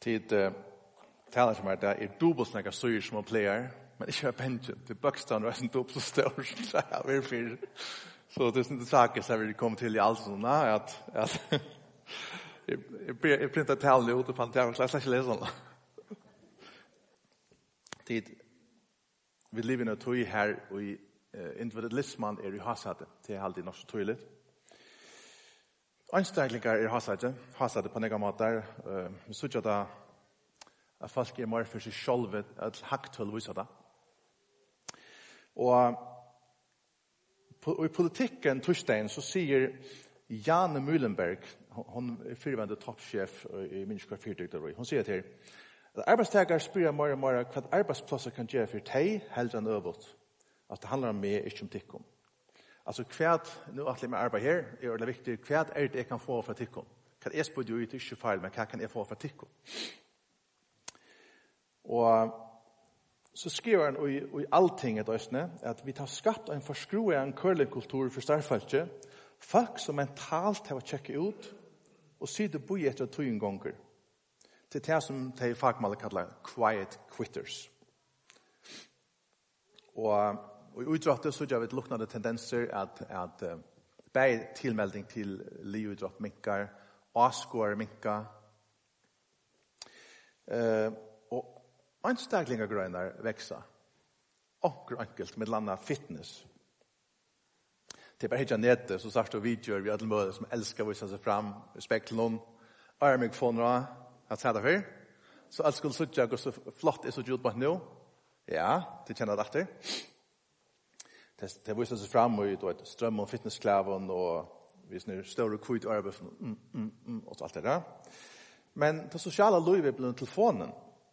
Tid talar som det är dubbelt snäcka syr som player, men inte pension. Det Buxton var inte upp så stor så jag vill för. Så det är inte saker så vi kommer till i allt såna att jag printar tal ut och fantastiskt jag ska läsa. Tid vi lever nu tog här och i individualismen är i hasade. Det är alltid något så tydligt. Ansträngningar är hasade på några måter. Vi såg att folk är mer för sig själva att hacktull visa det. Och i politiken torsdagen så säger Janne Mühlenberg, hon är fyrvände toppchef i Minskva fyrtygdoroi. Hon säger till att arbetstagare spyr mer och mer vad arbetsplatser kan göra för dig hellre än övrigt. Att det handlar om mig, inte om tikkum. Alltså kvärt, nu att jag arbetar här, är det viktigt, kvärt är det jag kan få för tikkum. Kan jag spå ut inte fel, men vad kan jag få för tikkum? Och så skriver han i allting ett östne att vi tar skapt en forskruan curlingkultur för starfolket, folk som mentalt har checkat ut och sitter på efter 2 gånger. Till det som de fagmalet kallar quiet quitters. Och i utdraget så gör vi ett luktande tendenser att bäj tillmelding till livutdrag minkar, avskår minkar. Och anstägliga grönar växa. Och enkelt med landa fitness. Det är bara hittar nätet så startar videor vi alla möten som älskar att visa sig fram, respekt till någon, armigfonerna, att säga det så allt skulle sucka gå så flott är så gjort på nu. Ja, det känner jag efter. Det visar sig fram och ett ström och fitnessklaven och vi snur större kvitt arbete och allt det där. Men det sociala livet blir telefonen.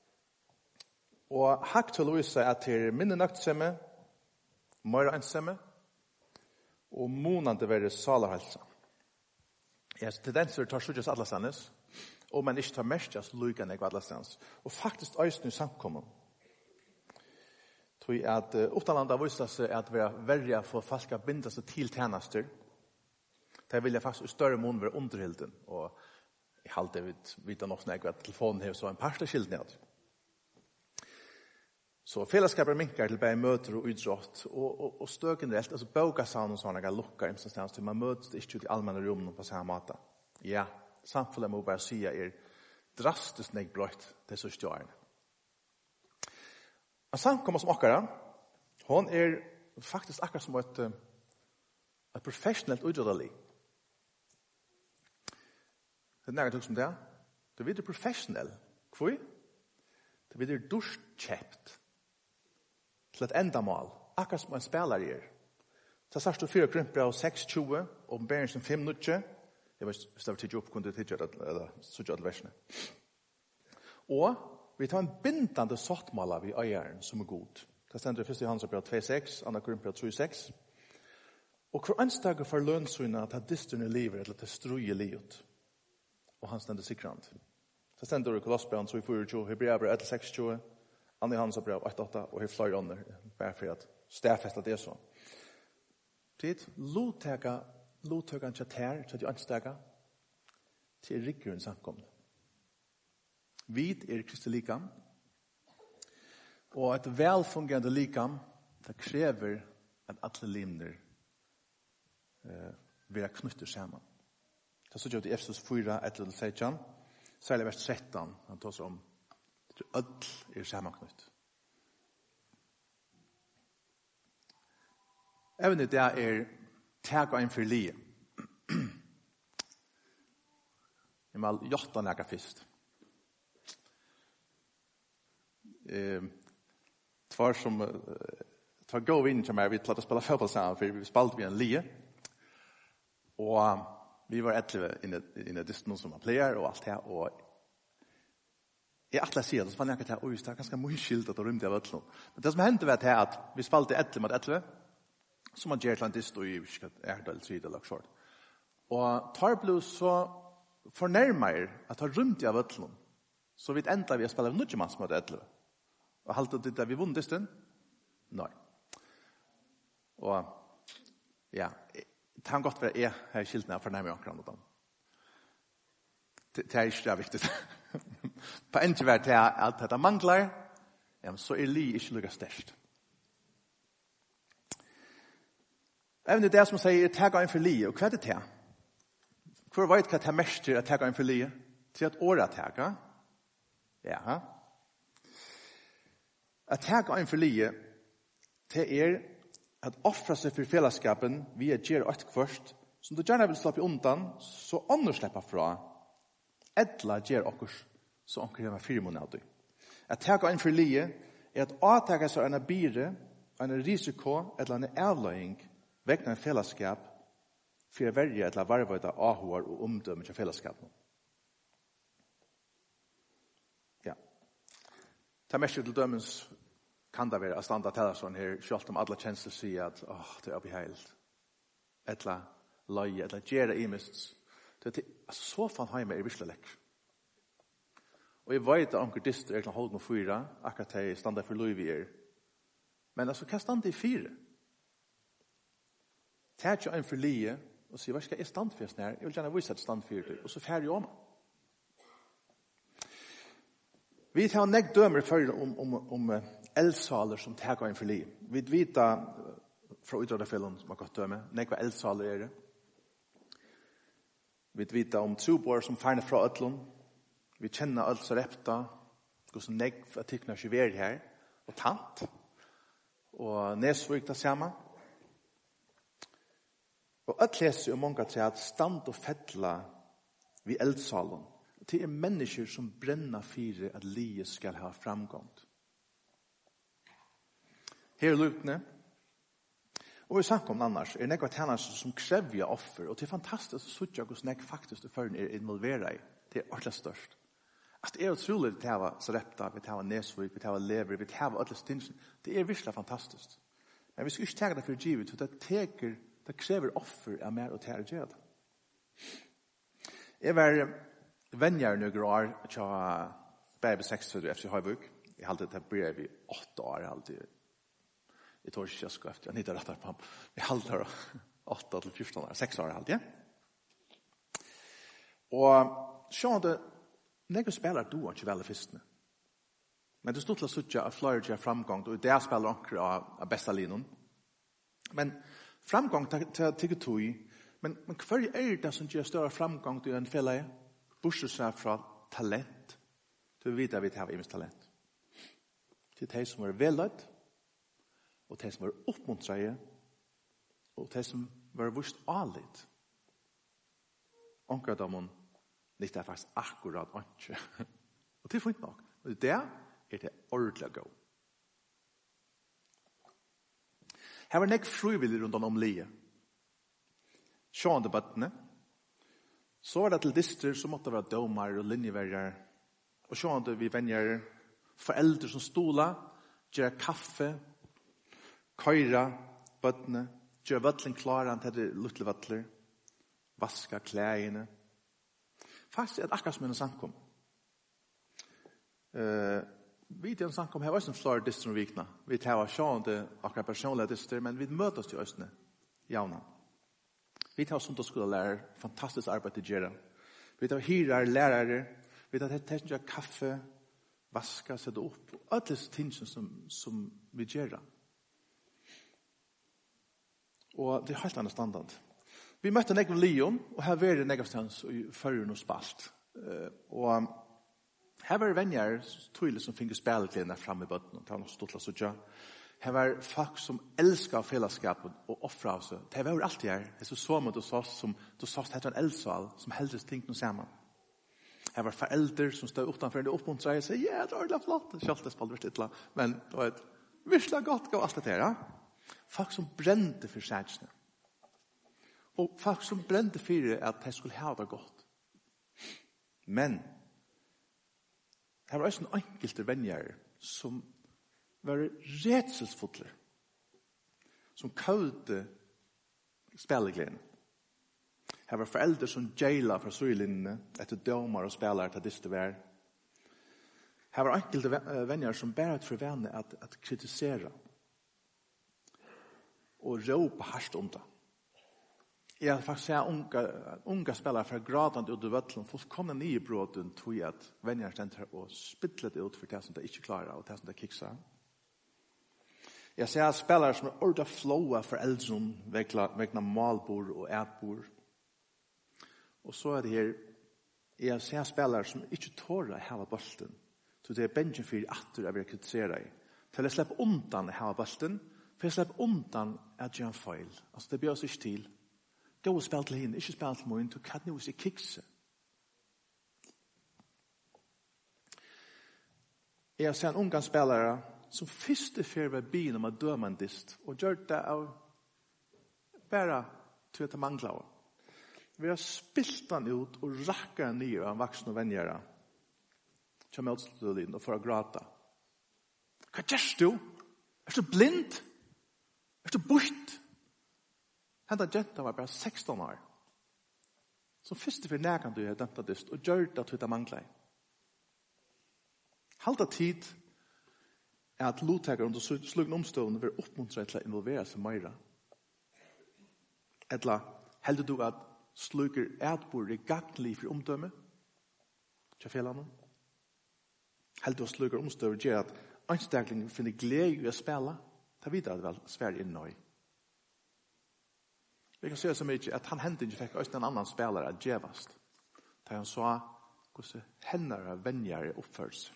Och hack till Louisa att det är mindre nöktsamme, mer ensamme och månande värre salarhälsa. Tendenser tar sjukas alla sannes och man inte tar mestjas lykan i alla stans. Och faktiskt ösnu samkommer. Tror jag att utanlanda visar sig att vi är värre för falska binda sig till tjänster. Det vill jag faktiskt i större mån vara underhilden. Och i halvt vet nog snägg att telefonen har så en parstaskild ned. Så fällskapet minkar till bäj möter och idrott och stöken rätt. Alltså bokasound och sådana luckar instans till man möts inte ut i allmänna rummen på samma mata. Ja, samfunnet må bara säga är drastiskt näggbrott det så stjärn. En samkomma som åkare, hon är faktiskt akkurat som ett professionellt idrottali. Det är något som det. Det blir professionell. Kvoi? Det blir duschkäpt. Till ett ändamål. Akkurat som en spelare är. Så startar du 4 krymper av 6-20 och bärens 5-9. Jag vet inte om det upp kunde titta eller så versen. Och vi tar en bindande sattmala vid ägaren som är god. Det ständer först i Hansabrev 2:6, andra Korinthierbrev 3:6. Och för anstager för lönsynna att ha distern i livet eller till ströj i livet. Och han ständer sikrant. Så ständer i Kolossbrev 3:4, Hebreerbrev 1:6, andra Hansabrev 1:8 och flera andra. Bara för att stäfästa det så. Det låttägan chatter så att jag anstager till rikkeren samkomne. Vid är Kristi likam. Och ett välfungerande likam det kräver att alla limner vara knytter samman. Det så gör det Efesos 4:1-16. Särskilt vers 13. Han tar sig om öll är sammanknytt. Även det är tag en för lie. Jag mal jotta näka fist. Tvär som tar gå in till mig vi platta spela fotboll samman för vi spalt vi en lie. Och vi var 11 inne distan som man player och allt här och jag attla ser det så fann jag att oj det är ganska mycket skilt att rymde av öllon. Men det som hände var att vi spalte 11-11 som man ger Atlantis och i Erdal 3 eller short. Och tar blue så förnärmar att ha rymt av öllon. Så vi ändrar vi att spela mycket mans mot 11. Och halt det där vi vunnit distan? Nej. Och ja, det har gått för här skiltna förnärmar jag kan då. Det är inte viktigt. på en til til at dette mangler, så li ikke lukket størst. Even det som sier, tega inn for li, og hva det til? Hvor vet hva det mest til at tega inn for li? Til at året tega? Ja. At tega inn for li, det at offra seg for fellesskapen via gjør et kvørst, som du gjerne vil slappe undan, så andre slipper fra, edla gjør okkurs, så onker jeg var 4 måneder. At tega inn for li, at avtega seg en bire, en risiko, eller en avløying, vegna en fellesskap, for å verge eller varvøyda ahoar og omdømme til fellesskapen. Ja. Det mest til dømens kan det være å standa til sånn her, selv om alle kjensler sier at det er oppi heilt. Etla løye, etla gjere imist. Det er så fan heime er virkelig lekk. Og jeg vet at onker dister er holdt med 4, akkurat de standa for løy vi er. Men altså, hva standa i 4? Tær ikke en for lie, og sier, hva skal jeg stand for her? Jeg vil gjerne vise et stand for det, og så færdig om. Vi tar nek dømer for om eldsaler som tar en for lie. Vi vet fra utrådafillen som har gått døme, nek hva eldsaler er det. Vi vet om trobor som færner fra øtlån. Vi kjenner alt så repta, hvordan nek for tikkene ikke her, og tant, og nesvik det samme. Og at leser jo mange til at stand og fettla vi eldsalen. Det er mennesker som brenner for at livet skal ha framgång. Her er lutene. Og vi snakker om annars, er nekva tjenere som krever offer, og det er fantastisk å sutja hvordan nek faktisk det føren er involveret i. Det er ordentlig størst. At det er utrolig vi tar Sarepta, vi tar Nesvik, vi tar Lever, vi tar alle stinsen. Det er virkelig fantastisk. Men vi skal ikke ta det for givet, så det krever offer av mer og til å gjøre det. Jeg var venner noen år til Baby 6 i FC Høybuk. Jeg halte det brev i 8 år. Jeg tror ikke jeg skal efter. Jeg nytter rettere på ham. Jeg halte det 8 til 14 år. 6 år halte jeg. Og så det når jeg spiller du ikke veldig fyrstene. Men det stod til å sutte at flere gjør framgang, og det spiller onker av besta linjen. Men framgang til tog, men hva er det som gjør større framgang til en felle? Bortsett seg fra talent. Du vet at vi har imens talent. Til de som er vellet, og de som er oppmuntret, og de som er vurst alit. Onker dem det er faktisk akkurat ikke. Og det er fint nok. Og det er det ordentlig å gå. Her var nek frivillig rundt om lie. Sjående bøttene. Så var det til distrikt som måtte være domar og linjeverger. Og sjående vi venner foreldre som stola, gjør kaffe, køyre bøttene, gjør vøtlen klare til det luttelig vøtler, vaske klærene. Faktisk er det akkurat som en samkom. Vi til en samkom her var som flere distrikt og vikna. Vi tar sjående akkurat personlige distrikt, men vi møtes til Østene, javna. Vi tar sånt og skulle lære, fantastisk arbeid til gjøre. Vi tar hyrer, lærere, vi tar teknisk kaffe, vaske, sette opp, og alle ting som vi gjør. Og det er helt annet standard. Vi møtte Negv Leon, og her var det Negvstans i førren og spalt. Og her var det venner tydelig som finner spilekledene frem i bøtten, og det var noe stort til å sørge. Her var folk som elsket fellesskapet og offret av seg. Det var jo alltid her. Jeg så med hos oss som du sa at det var en eldsval som heldigvis tenkte noe sammen. Her var foreldre som stod utenfor en oppmuntret og sa, ja, det var ordentlig flott. Selv det spalt virkelig, men det var et virkelig godt gav alt det her. Folk som brente for sætsene. Og folk som brente for at de skulle ha det godt. Men her var også en enkelte venner som var redselsfotler, som kavde spillegleden. Her var foreldre som gjeila fra søylinjene etter domar og spillere til disse vær. Her var enkelte venner som bæret for venne at kritisere og råpe hardt om det. Jag har faktiskt unga spelare för gradande ut i vötlen fullkomna nye bråden tog jag att vänjar ständer och spittlet ut för det som det inte klarar och det som det kicksar. Jag ser spelare som är orda flowa för eldrum vegna malbor och ätbor. Och så är det här, jag ser spelare som inte tårar hela bollen. Så det är benchen för atter jag vill kritisera i. För jag släpper undan hela bollen, för jag släpper undan att göra en feil. Alltså det blir oss inte till. Gå og spil til henne, ikke spil til morgen, du kan nå ikke kikse. Jeg har sett en unga spelare som første fer ved byen om å døme en dist, og gjør det av bare til at det mangler. Vi har spilt den ut og rakker den nye av voksne og vennere. Kommer ut til den og får å gråte. Hva gjør du? Er du blind? Er du bort? Henda jenta var bara 16 år. Så første for nærkant du har dømt dist og gjør det til det mangler. Halta tid er at lovtakere under slukken omstående vil oppmuntre til å involvere seg mer. Eller heldur du at slukker etbord er gagnlig for omdømme? Ikke feil noen? Heldur du at slukker omstående gjør at ansteklingen finner glede i å spille? Ta videre det vel svært innøy. Vi kan se så mycket att han hände inte fick en annan spelare att djävast. Där han sa hur hennar vänjare uppförs.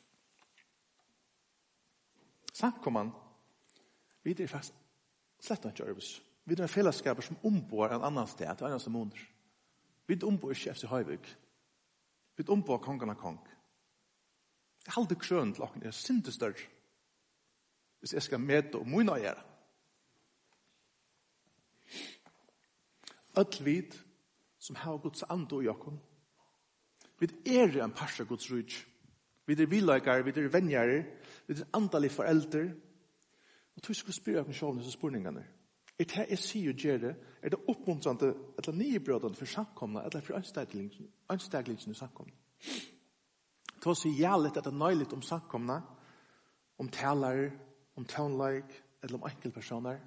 Samkomman vi är fast slett inte örbus. Vi är fällskapar som ombor en annan stad, en annan månader. Vi ombor chefs i Höjvik. Vi ombor kongarna kong. Jag håller krön till och är syndestörd. Hvis jag ska med och munna göra. Öll vid som har Guds ande i oss. Vi är en parsa Guds rydg. Vi är villagar, vi är vänjare, vi är andalig föräldrar. Och du ska spyrja på själv dessa spurningarna. Är det här jag säger och gör det? Är det uppmuntrande eller nybrödande för samkomna eller för anstäglingen i samkomna? Det var så jävligt att det är nöjligt om samkomna, om talare, om townlike eller om enkelpersoner.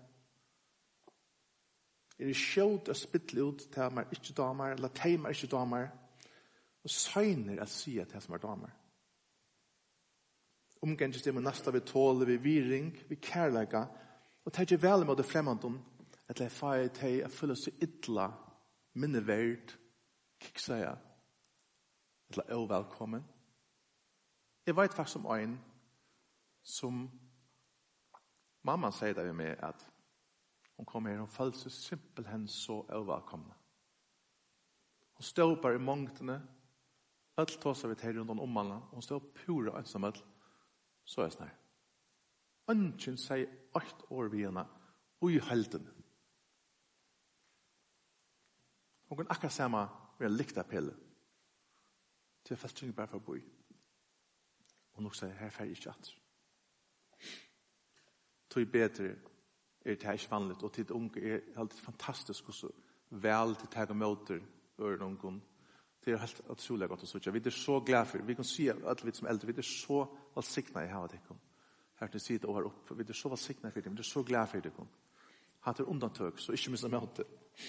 Er det sjått å spittle ut til man ikke damer, eller til man ikke damer, og søgner å si til som damer. Omgående det med næsta vi tåler, vi viring, vi kærleika, og det er ikke vel med det fremmede at det er feil til å føle seg ytla, minneverd, kikseia, eller overvelkommen. Jeg vet faktisk om en som mamma sier det med at hon kom her og følte seg simpelthen så overkomna. Hon stod bare i mångtene, alt tås av et her rundt om henne, hon stod pura ensamhet, så er snart. Ønsken sier 8 år ved henne, og i helden. Hon kan akkurat samme ved å likte pille, til jeg først bare for å bo i. Og nå sier her ferdig ikke at. Tog bedre er det ikke vanligt, og til unge er helt fantastisk og så vel til tag og møter øre ungen. Det er helt utrolig godt å søke. Vi er så glad for, vi kan si at vi som eldre, vi er så velsignet i havet til her til side og her oppe. Vi er så velsignet for dem, vi er så glad for dem. Hatt er undantøk, så ikke mye som møter.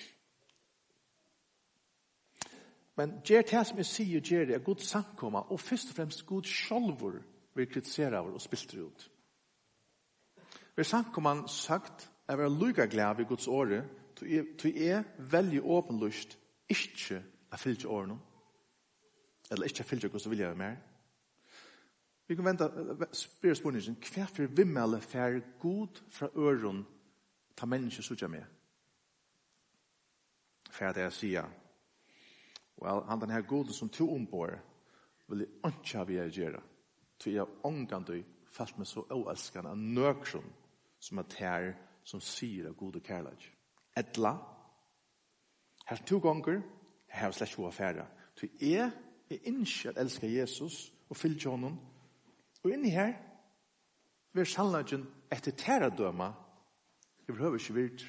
Men gjør det som jeg sier, gjør det er god samkomma, og først og fremst god sjølver vi kritiserer og spilter ut. Vi samkomman sagt at vi er lykka glad ved Guds åre, til jeg velger åpenlyst ikke å fylle årene, eller ikke å fylle Guds vilje mer. Vi kan spørre spørningen, hva for vimmel fer god fra øren ta mennesker sutja med? For det jeg sier, han den her gode som to ombår, vil jeg ikke ha vi gjøre, til jeg omgående fast med så oelskende en nøkron som er her som sier av gode kærlighet. Etla, her 2 ganger, her har slett 2 affærer. Til jeg ikke at elsker Jesus og fyller honom, og inni her, vi er sannleggen etter terradøma, vi behøver ikke virt.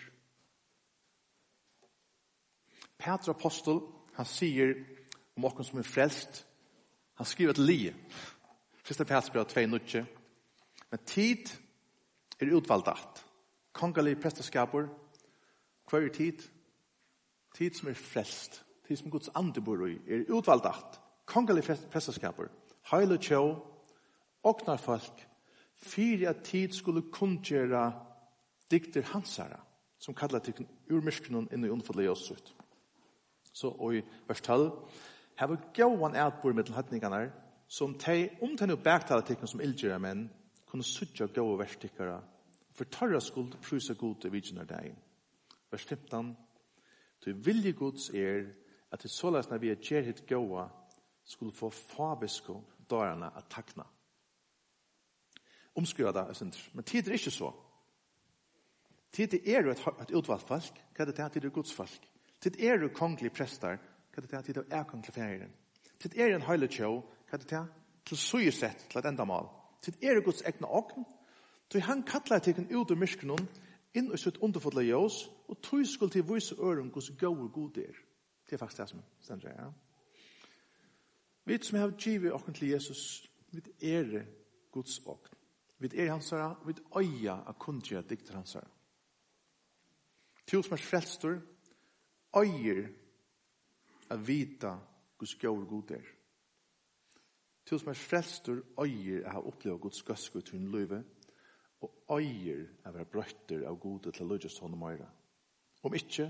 Peter Apostel, han sier om åkken som er frelst, han skriver et lie. Første Petersbrev 2:9. Men tid er utvalgt alt. Kongelige presteskaper, hver tid? tid som frelst, tid som Guds ande bor i, utvalgt, kongelig presteskaper, heile tjå, oknar folk, fyrir at tid skulle kunngjera dikter hansara, som kallar til urmyrskenen inn i undfallet Josut. Så, og i vers 12, her var gauan eitbor med hattningarna, som tenno bergtala tikkene som ildgjera menn, kunne suttja gau verstikkara, for tarra skuld prusa gode vidjenar deg. Vers 15, til vilje Guds at det såleis når vi gjer hitt gaua, skulle få fabisko darana at takna. Omskriva det, men tid ikke så. Tid et utvalgt folk, hva det tid Guds folk. Tid kongelig prestar, hva det tid kongelig ferien. Tid en heile tjå, hva det til sujesett, til et endamal. Tid Guds egna okn, til han kallar til ut ur myskenen, inn i sitt underfodla ljós, og tog skulle til vise øren hvordan gau og god Det faktisk det som stender her. Ja. Vi som har givet okken til Jesus, vi Guds okn. Vi hansara, vi øya av kundja dikter hansara. Til som frelstor, øyer av vita Guds gau og god Til som frelstor, øyer av oppleva Guds gøsku til en løyve, og øyer av være brøtter av gode til å løgjes hånd og møyre. Om ikke,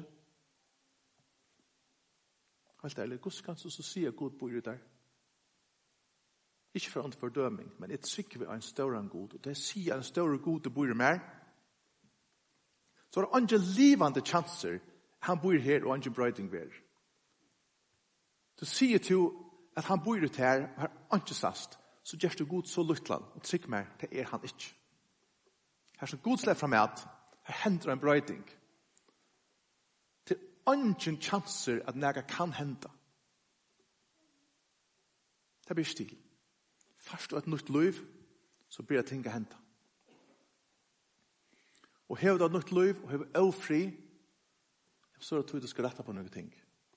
helt ærlig, hvordan kan du så si at god bor der? Ikke for en fordøming, men et sikker vi er en større god, og det sier en større god bor i mer. Så er det andre livende chanser, han bor her og andre brøyding ved. Du sier til at han bor her, har andre sast, så gjør du god så luttland, og sikker mer, det han ikke. Her som Gud slår frem at her hender en brøyding. Til ingen chanser at næga kan hende. Det blir stil. Først og et nytt liv, så blir det ting å hende. Og hever du et nytt liv, og hever ofri, så er det tog du skal rette på noen ting.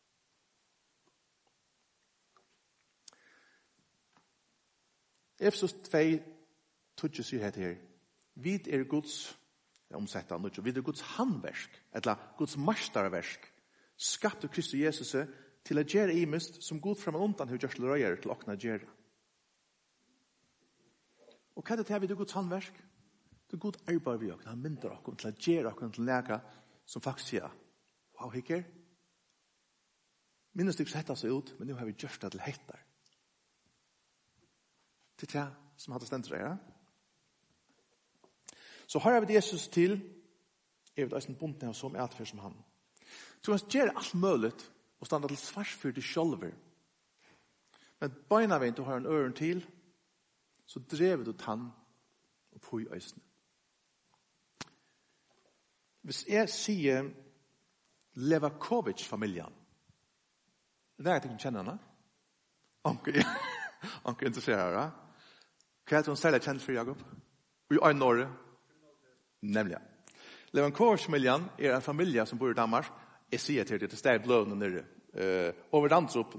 Efesos 2, tog sier her. Vi Guds, omsetta nu, vi Guds handverk, eller Guds masterverk, skapte Kristus Jesus til å gjøre imest som Gud frem og undan har gjort til røyere til åkna gjøre. Og hva er det vi Guds handverk? Det er Gud arbeid vi åkna, han mynder åkna til å gjøre åkna til nega som faktisk sier, wow, hikker, minnes det ikke hetta seg ut, men nå har vi gjort det til hettar. Det er det som hadde stendt seg, ja? Så har vi Jesus til, jeg vet en bunten av som atfer som han. Så han gjør alt mulig, og standa til svars for det sjølver. Men beina vi ikke har en øren til, så drev du tann og på i øysene. Hvis jeg sier Levakovic-familien, det er jeg ikke kjenner henne. Anker interesserer henne. Hva er det hun særlig kjent for, Jakob? Og i Norge. Nemlig. Levakovic-familien er en familie som bor i Danmark. Jeg sier til det, det er blødende nere. Over Dandrup,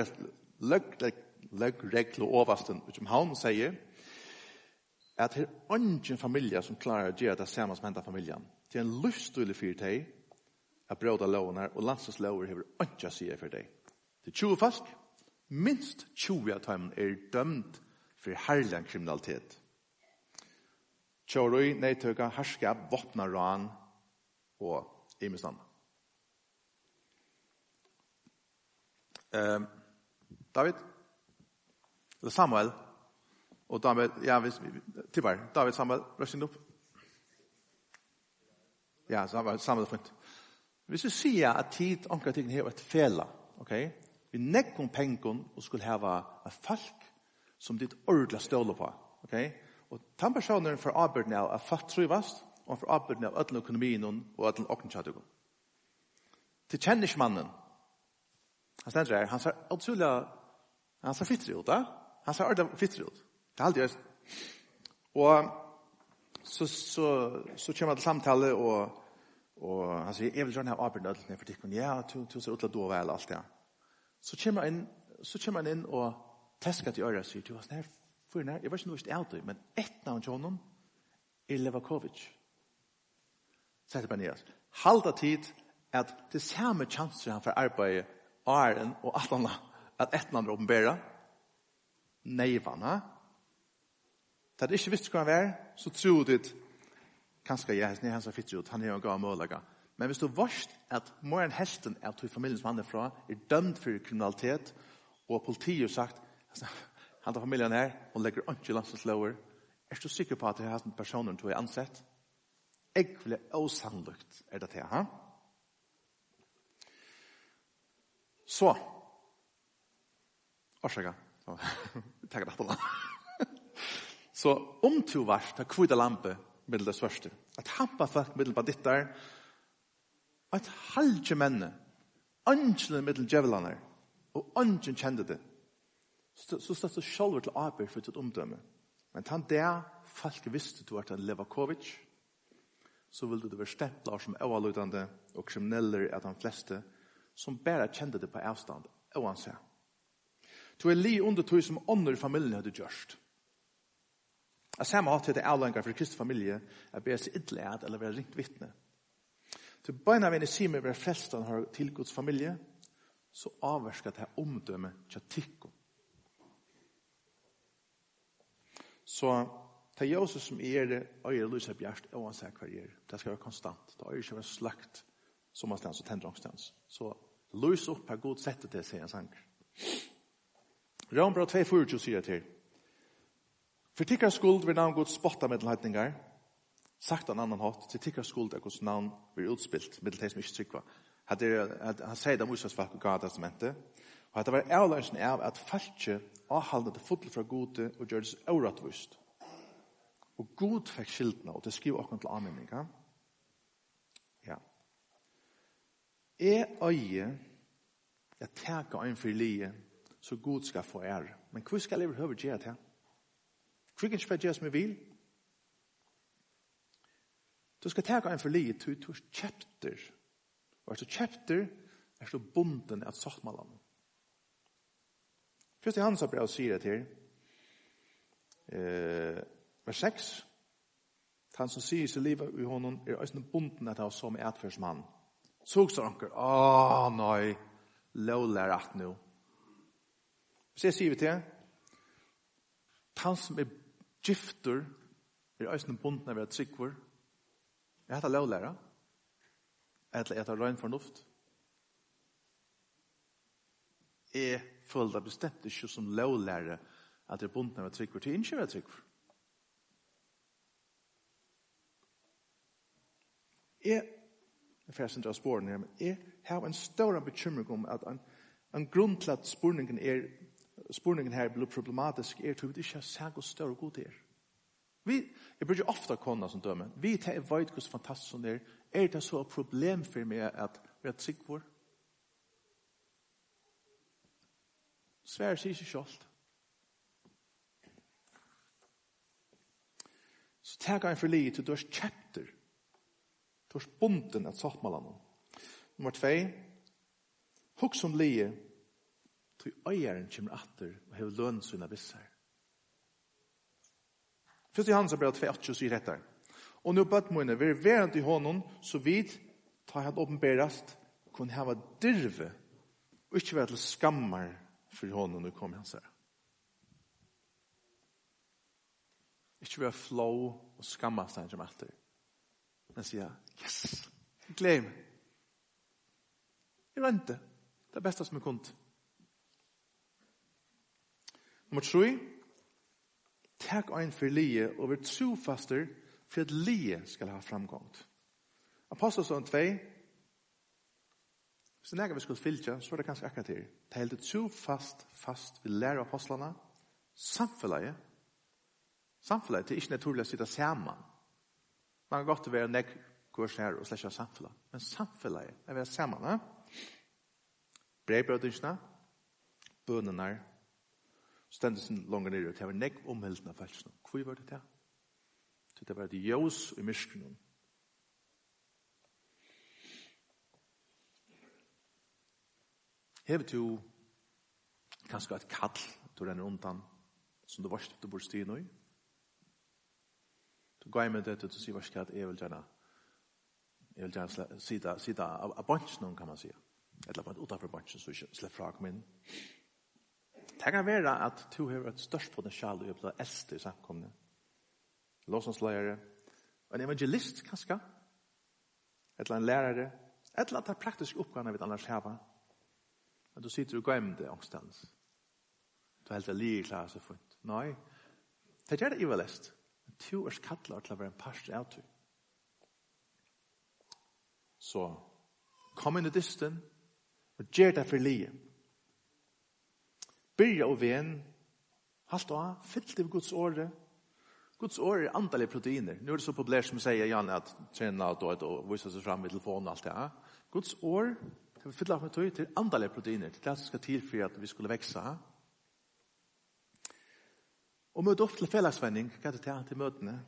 løggregl og oversten utom han sier at det er ingen familie som klarer å gjøre det samme som hendt av familien. Det er en lyststøylig for deg at bråda lovene og landslagslover har ikke å si for deg. Det er 20 fast. Minst 20 av dem er dømt for herlig kriminalitet. Tjorøy, neitøyga, herskap, våpna ran og imestand. David, eller Samuel, og David, ja, tilbake, David, Samuel, røst inn opp. Ja, Samuel er fint. Hvis vi sier at tid omkring ting har et fela, ok, vi nekker om pengen og skulle ha folk som ditt ordentlig ståler på, ok, og den personen får arbeid av at folk trivast, og han får arbeid av ødelen økonomien og ødelen åkningskjøttet. Til kjennismannen, han stender her, han ser utrolig, han ser fittrig ut, da? Han ser ordentlig fittrig ut. Det er alltid. Og så kommer han til samtale, og han sier, jeg vil gjerne ha arbeid av ødelen for tikkene. Ja, du ser ut til å do vel, alt det. Så kommer han inn og tesker til øret og sier, du har sånn her, jeg vet ikke noe er det, men ett navn til honom er Levakovic. Så det bare nere. Halda tid at det samme chanser han for arbeid åren og alt annet at etnene åpenbærer neivene. Da det ikke visste hva han var, så tror du kanskje jeg har hans fitt ut, han er jo en gav målega. Men hvis du varst at mer enn helten av to familien som han er fra dømt for kriminalitet, og politiet har sagt, han tar familien her, og legger ikke landslagslover, du sikker på at det er personen du har ansett? Jeg vil osannolikt det til, ha? Så, årsaka, takk det på. Så om to vars, ta kvita lampe, middel det svørste, at hampa folk middel på ditt der, at halvtje menne, angelen middel djevelaner, og angelen kjente det, så stod det sjálfur til arbeid for sitt omdømme. Men han der folk visste du at han Levakovic, så ville det være stemplar som overlutande og kriminelle av de fleste, som bare kjente det på avstand, oansett. Du li under tog som ånder i familien hadde gjørst. Jeg ser meg alltid til avlengar for kristne familie er be seg idlead eller være ringt vittne. Til beina vi i Simer være frelst han har til Guds familie, så avverska det her omdømme til tikkum. Så ta Jesus som det, øyer lyser bjerst, oansett hva det skal være konstant. Det øyer ikke være slakt sommerstans og tendrongstans. Så lys opp er god settet til, sier en sang. Rombrau 2:24 sier til. For tikkar skuld vil navn god spotta meddelheitningar, sagt en annan hatt, til tikkar skuld er Guds navn blir utspilt, middel de som ikke trykva. Han sier det om Israelsfolk og gav testamentet, og at det var avløsning av at falske avhaldet det fotlet fra gode og gjør det så øratvist. Og god fikk skiltene, og det skriver åkken til anmenning. Ja. Jeg tenker en for livet, så god skal få Men hva skal jeg behøve gjøre til? Hva kan ikke gjøre som jeg vil? Du skal tenke en for livet, du kjepter. Og er du kjepter, er du bunden av sattmålene. Først i hans brev sier det til, vers 6, han som sier seg livet i honom er også bunden at han som er etførsmann. Så står han, nei, lovlær at nå. Så jeg sier vi til, han som er gifter er også bunden av et sikvår. Er dette lovlæra? Eller er det røgn fornuft? Jeg føler det bestemt ikke som lovlære at det er bunden av et sikvår til ikke et sikvår. Jeg færsen til å spåre her, men jeg har en større bekymring om at en grunn til at spurningen her blir problematisk er til at vi ikke har sett hvor større og god det er. Jeg bruker ofte kona som døme. Vi tar vet hvordan fantastisk som det er. Det så et problem for meg at vi har trygg på? Sverre sier ikke selv. Så tenk en for livet til du har kjepter. Du har bunden at sattmålene. Nummer 2. Hugg som lie til øyeren kommer atter og har lønn sine visser. Først i hans brev 2:8 sier dette. Og nå bøttmåene vil være i honom så vidt ta han åpenberast kunne hava dyrve og ikke være til skammar for honom når kom hans her. Ikke være flow og skamma seg som etter. Men sier, yes, gled meg. Jeg venter. Det beste som er kunt. Nummer 3. Takk ein for lie og vær trofaster for at lie skal ha framgångt. Apostelsson 2. Hvis det er vi skulle fylke, så er det kanskje akkurat her. Det er helt trofast vi lærer apostlene. Samfunnet det er ikke naturlig å sitte sammen. Man kan godt være nekk kurs her og slett samfunnet. Men samfunnet er vi sammen. Brevbrødene, bønene, stendelsen langer nere til å være nekk omheltene av følelsene. Hvor var det til? Til det var det ljøs i myskene. Hever du kanskje et kall du renner undan som du varst du bor styr nå i? Du går med det til å si varst at jeg vil gjerne Jeg vil gjerne sitte av bunchen, kan man si. Eller bare utenfor bunchen, så ikke slipper fra kom inn. Det kan være at du har et størst potensial i å bli eldste i samkomne. Låsensleiere, en evangelist kanskje, eller en lærere, eller at det er praktiske oppgavene vi annars har. Men du sitter og glemmer det omstående. Du er helt allige klare seg for. Nei, det gjør det ivelest. Du er kattler til å være en parst av du. Så, kom inn i dysten, og gjør det for livet. Byrja og ven, halt og fyllt av Guds åre. Guds åre er antallige proteiner. Nå er det så populært som sier Jan at trena og viser seg fram i telefonen og alt det. Guds åre er fyllt av til antallige proteiner. Det er det som skal til for at vi skulle vekse. Og møte opp til fellesvenning, hva er det til møtene?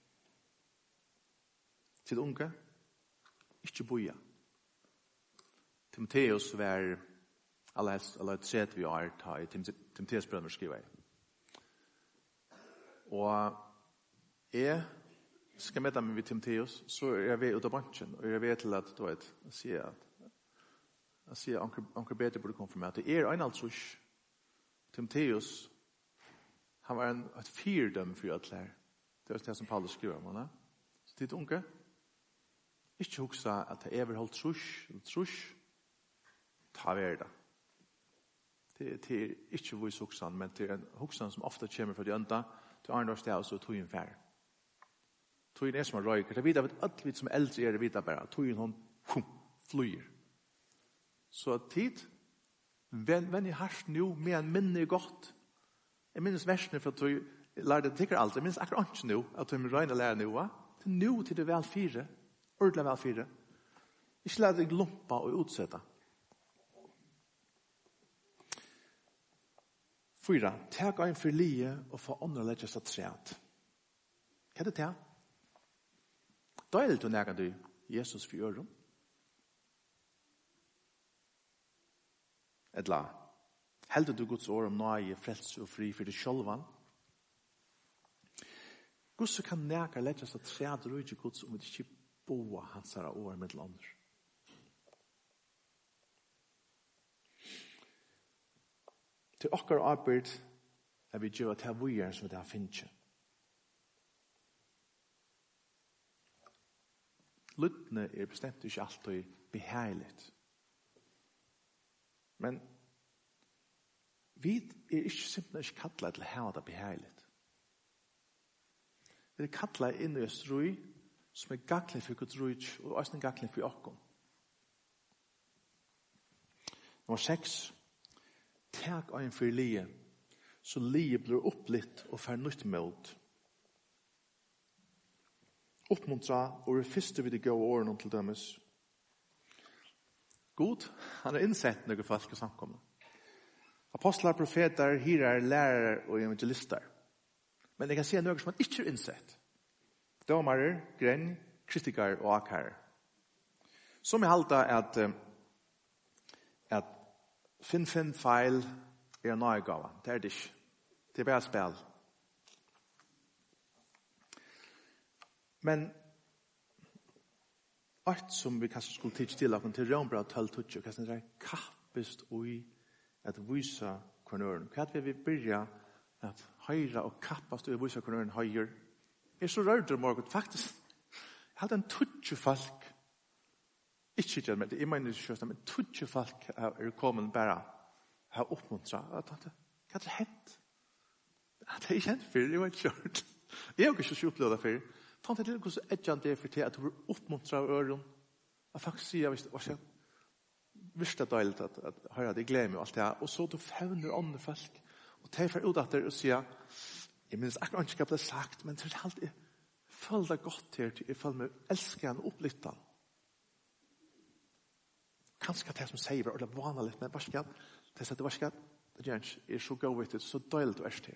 Til unge, ikke boja. Timotheus var alla tredje vi har ta i Timotheus brønner skriver jeg. Og jeg skal møte meg ved Timotheus, så er jeg ved ut av bransjen, og jeg vet til at du vet, jeg sier anker bedre burde komme for meg, at det er en altrus. Timotheus, han var et fyrdøm for at lær. Det er det som Paulus skriver om han. Så tid unge, ikke huksa at det er overholdt trus, ta ved det. Det er ikke vis hoksan, men det er en hoksan som ofte kommer fra de andre, til andre sted og så togjen færre. Togjen er som en røyker. Det vet at alt som eldre er det vet bare. Togjen hun flyr. Så tid, venn i harst nå, med en minne godt. Jeg minnes versene for at du lærte det tikkert alt. Jeg minnes akkurat ikke nå, at du må røyne lære nå. Det er nå til det vel fire. Ordentlig vel fire. Ikke lær deg lumpa og utsette. 4. Tag en for lie og få ånder legge seg træt. Hva er det til? Da er det til å nære du Jesus for øren. Edla, helder du Guds år om nøye, frelse og fri for deg sjølvan? Guds kan nære legge seg træt og ikke Guds om det ikke boa hans her år med andre. Til okkar arbeid er vi gjør til vujer som det har finnet. Lyttene er bestemt ikke alltid behagelig. Men vi er ikke simpelthen ikke kattlet til å ha det behagelig. Vi er kattlet inn i oss roi som er gaklig for Guds roi og også gaklig for okken. Nummer 6. Tag av en for lie, så lie blir opplitt og får nytt mål. Oppmuntra og er første vid det gå årene til dømes. God, han har innsett noen folk i samkommet. Apostler, profeter, hirer, lærere og evangelister. Men jeg kan si noe som han ikke har innsett. Domarer, grenn, kritikere og akere. Som jeg halte at finn feil er nøygave. Det er det ikke. Det er bare spill. Men alt som vi kanskje skulle tidsje til at til Rønbra 12-20, kanskje det er kappest ui at vise kornøren. Hva vil vi begynne at høyre og kappest ui vise kornøren høyre? Jeg er så rørt om morgen. Faktisk, jeg hadde en 20 folk ikke gjør det, jeg mener ikke, men 20 folk er kommet bare har oppmuntret. Hva er det hendt? Det er ikke hendt før, jeg var ikke kjørt. Jeg har ikke opplevd det før. Tant det til hvordan edjan det er for til at du blir oppmuntret av øren. Jeg faktisk sier, jeg visste det deilig at høre det, gleder meg og alt det. Og så du fevner andre folk, og tar for ut at det og sier, jeg minnes akkurat ikke hva det sagt, men det er alltid, jeg føler det godt her, jeg føler meg elsker han og opplytter han. Kanskje det som sier var ordentlig vanlig, men bare skal det er bare skal det er så god vet det, så døylig du er til.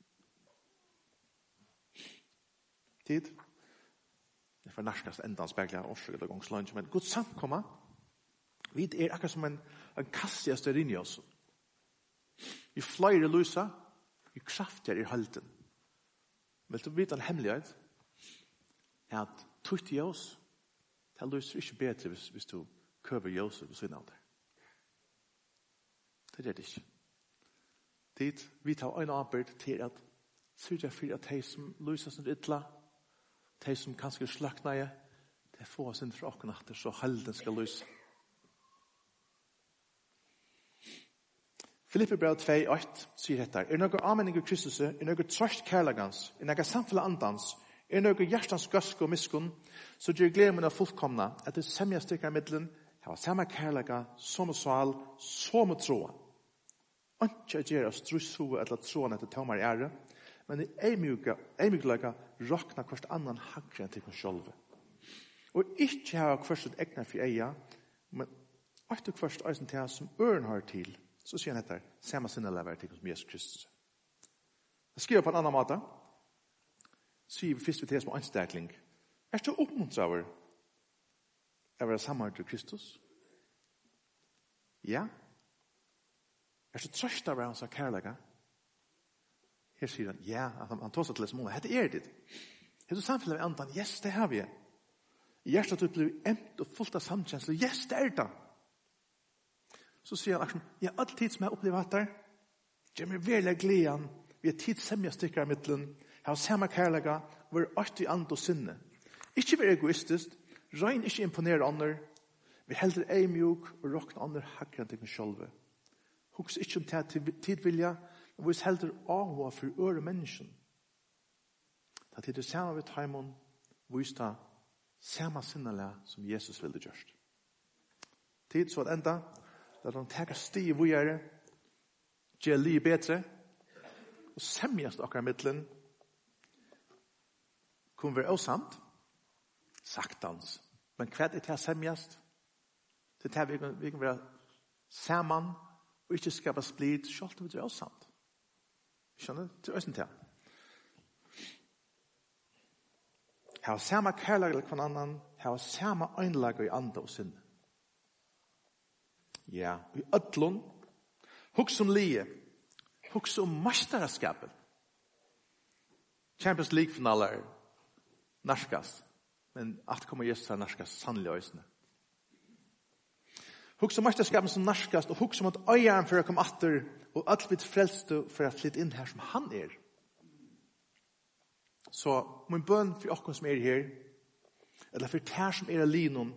Tid. Det er for nærskast enda spegler årsøk og gongslunch, men god samkomma. Vi er akkurat som en kasse av større inn i oss. Vi fløyre lusa, vi krafter i halten. Vil du vite en hemmelighet? Er at tutt i oss, Det løser ikke bedre hvis du køver Josef og siden av det. Det er det ikke. Dit, vi tar en arbeid til at sørger for at de som løser sin ytla, de som kanskje slakner jeg, det får oss inn fra åkken at det så helden skal løse. Filippe brev 2:8 sier dette. Noe anmenning i Kristus, noe trøst kærlegans, noe samfunnet andans, noe hjertens gøsk og miskun, så gjør gleden av fullkomna, at det semja stykker middelen, har samme kærlega, som sval, som troa. Ikke gjør oss trussove eller troen etter tommer ære, men i eimuglega råkna hverst annan hagre enn til oss sjølve. Og ikke ha hverst egnet for eia, men etter hverst eisen til som øren har til, så sier han etter, samme sinne lever til som Jesus Kristus. Jeg skriver på en annen måte, sier vi først til som anstakling, du oppmuntret over å være sammen til Kristus? Ja. Du trøst over hans kærlighet? Her sier han, ja, han tar seg til det som det er det. Du samfunnet med andan, yes, det har vi. I hjertet du blir emt og fullt av samkjensler, yes, det er det. Så sier han, ja, all tid som jeg opplever hatt der, gjør meg veldig gleden, vi har tid semja stykker i midtelen, jeg har samme kærlighet, hvor alt i and og sinne. Ikke være egoistisk, røgn ikke imponere andre, vi helder ei mjuk og råkne andre hakker enn til meg selv. Huks ikke om tidvilja, men vi helder avhåa for øre mennesken. Da tid det samme ved taimon, vis da samme sinnele som Jesus ville gjørst. Tid så at enda, da de tager stig i vujere, gjør livet bedre, og semjast akkurat middelen, kunne være avsamt, saktans. Men hva er det semjast? Det er det vi kan være saman, og ikke skapa splid, selv om det er avsamt. Skjønner du? Det er også en ting. Her var samme kærlag eller hver annan, her var samme øynlag i andre og sinne. Ja, i ødlån, huks om lie, huks om masterskapet. Champions League-finaler, narskast, men at kommer Jesus her narskast sannelig øysene. Huks om masterskapet som narskast, og huks om at øyeren for å komme atter, og alt vidt frelste for å flytte inn her som han er. Så min bønn for dere som er her, eller for dere som er linon,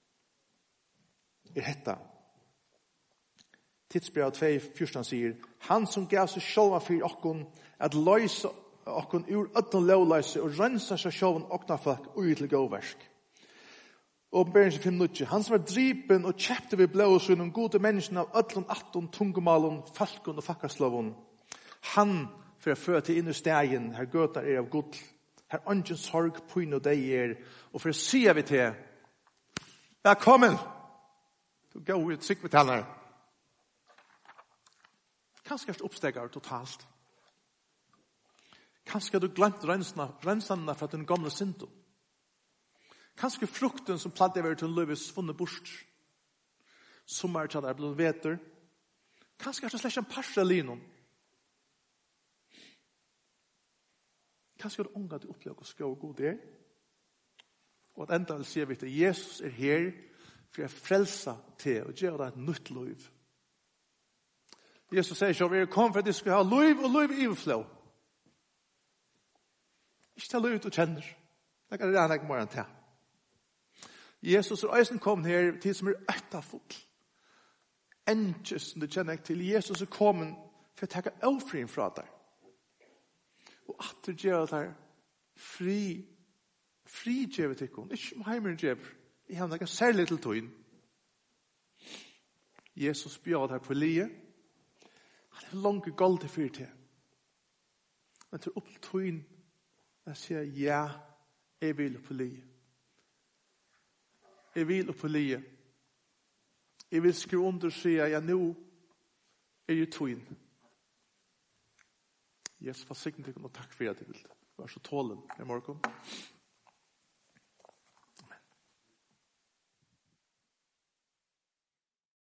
er dette. Tidsbrev 2:14 sier, han som gav seg sjølva for dere, at løse dere ur ødden lovløse, og rense seg sjølven okna folk ui til gåversk. Åpenbæringen 5:9, han som var dripen og kjepte ved blåsund om gode menneskene av ødlen, atten, tungumalen, falken og fakkasloven. Han for å føre til inn i stegen, her gøter er av god, her ånden sorg på inn og deg er, og for å si vi til, velkommen, du går ut sikkerhetallere. Kanskje er det oppstegger totalt. Kanskje har du glemt rensene fra den gamle synden. Kanskje frukten som platt er til en løyve svunnet bort. Sommer til det er blevet veter. Kanskje er det slett en parse linon. Kanskje er det unga du opplever hvordan skal gå det. Og at enda vil si vi til Jesus er her for å frelse til og gjøre deg et nytt liv. Jesus sier ikke, vi er kommet for at de skal ha liv og liv i overflå. Ikke ta liv du kjenner. Det kan det ikke mer enn til. Jesus er også kommet her til som er øttafull. Endelig som du kjenner til. Jesus er kommet for å ta ofring fra deg. Og at du gjør deg fri gjør til deg. Ikke som heimer gjør. Jeg har noe særlig til tøyen. Jesus bjør deg på livet. Han er langt galt til fyrt til. Men til opp til tøyen jeg sier ja, jeg vil på livet. Jeg vil på livet. Jeg vil skrive under og si ja, nå er jeg tøyen. Jesus, for sikkert og takk for at du vil være så tålen i morgen.